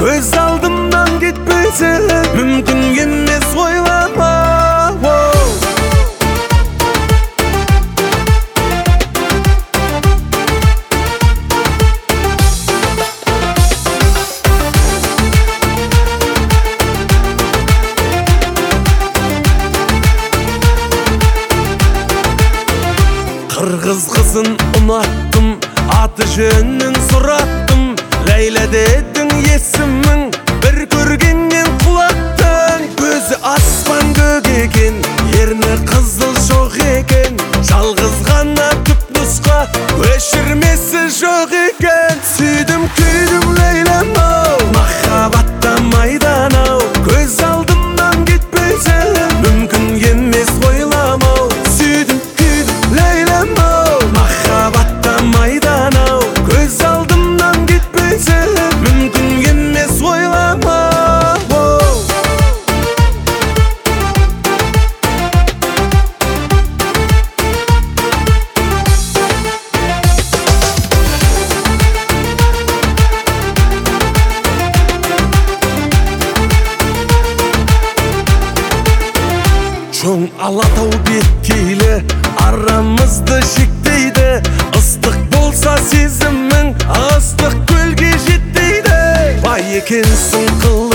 көз алдымдан кетпесе мүмкін емес ойлама. Қырғыз қызын ұнаттым, аты жөнін сұраттым. Ләйлә дедің есімің, бір көргеннен құлаттың. Көзі аспан көк екен, ерні қызыл жоқ екен. Жалғыз ғана түпнұсқа, өшірмесі жоқ екен. Сүйдім күйдім Ләйләм-ау, махаббатта майдан-ау. Көз алдымнан кетпесе мүмкін емес ойламау. Сүйдім күйдім Ләйләм-ау, махаббатта майдан-ау. Көз алдымнан кетпесе мүмкін емес ойламау. Жоң алатау беткейлі, арамызды шектейді. Ыстық болса сезімің, ыстық көлге жетпейді. Бай екенсің қыл